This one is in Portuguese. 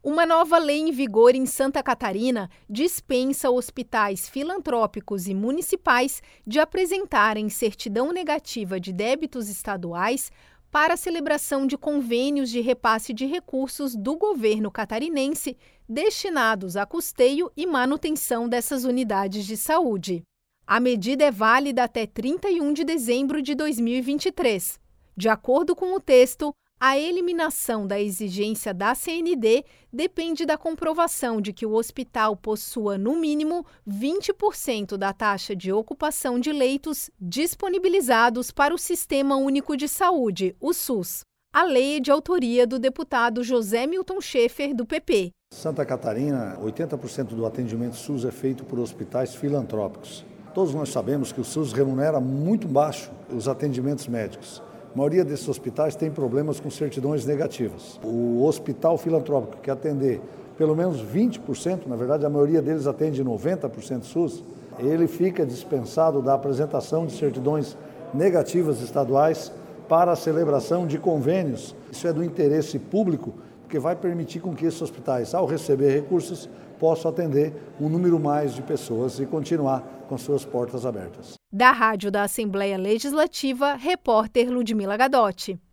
Uma nova lei em vigor em Santa Catarina dispensa hospitais filantrópicos e municipais de apresentarem certidão negativa de débitos estaduais para a celebração de convênios de repasse de recursos do governo catarinense destinados a custeio e manutenção dessas unidades de saúde. A medida é válida até 31 de dezembro de 2023. De acordo com o texto, a eliminação da exigência da CND depende da comprovação de que o hospital possua, no mínimo, 20% da taxa de ocupação de leitos disponibilizados para o Sistema Único de Saúde, o SUS. A lei é de autoria do deputado José Milton Schaeffer, do PP. Santa Catarina, 80% do atendimento SUS é feito por hospitais filantrópicos. Todos nós sabemos que o SUS remunera muito baixo os atendimentos médicos. A maioria desses hospitais tem problemas com certidões negativas. O hospital filantrópico que atender pelo menos 20%, na verdade a maioria deles atende 90% SUS, ele fica dispensado da apresentação de certidões negativas estaduais para a celebração de convênios. Isso é do interesse público, porque vai permitir com que esses hospitais, ao receber recursos, possam atender um número mais de pessoas e continuar com suas portas abertas. Da Rádio da Assembleia Legislativa, repórter Ludmila Gadotti.